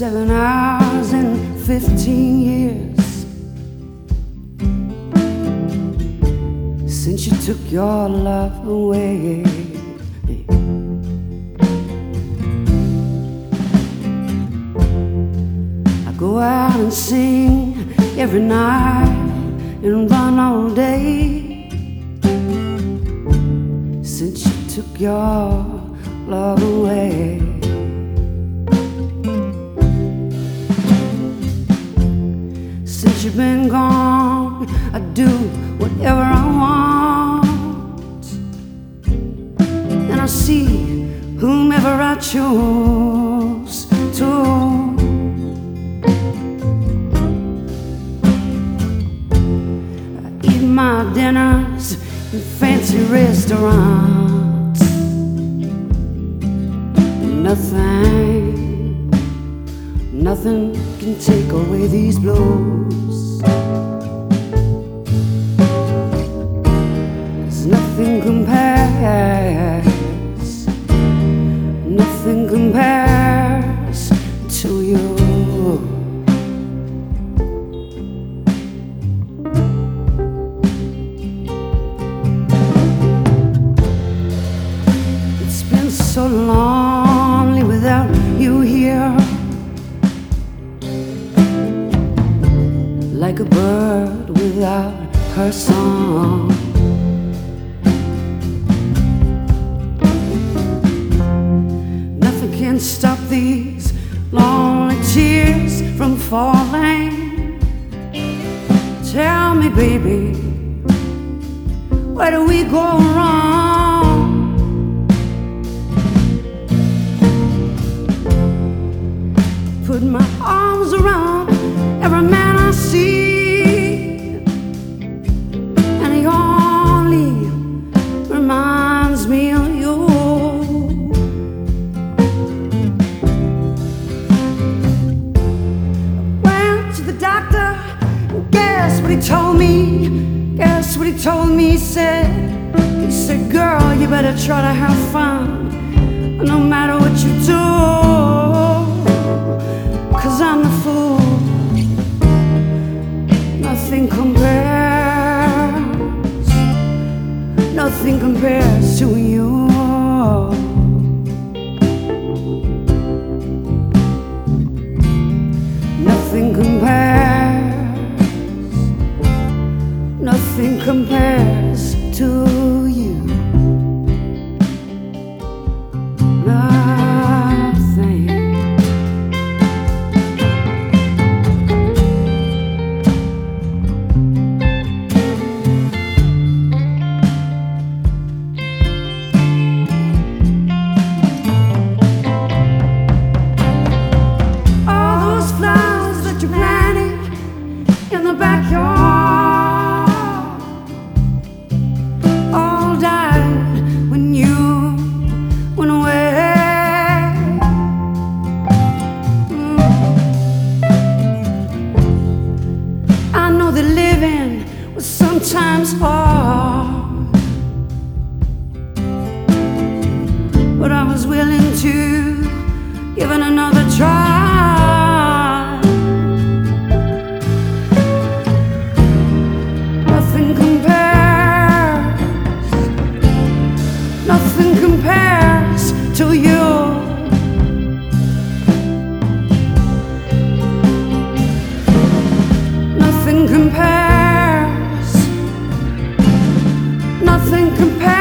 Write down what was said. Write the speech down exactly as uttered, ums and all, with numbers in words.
Seven hours and fifteen years since you took your love away. I go out and sing every night and run all day since you took your love away. Since you've been gone, I do whatever I want, and I see whomever I choose to. I eat my dinners in fancy restaurants. Nothing, nothing can take away these blues. 'Cause nothing compares, nothing compares to you. It's been so lonely without you here, like a bird without her song. Nothing can stop these lonely tears from falling. Tell me, baby, where do we go wrong? Put my arms around every man I see, and he only reminds me of you. Went to the doctor, and guess what he told me? Guess what he told me? He said, he said, girl, you better try to have fun, no matter what you do, 'cause I'm the fool. Nothing compares, nothing compares to you. Nothing compares, nothing compares to you. Nothing. In the backyard, all died when you went away. Mm. I know that living was sometimes hard, but I was willing to give it another try. Nothing compares to you. Nothing compares, nothing compares.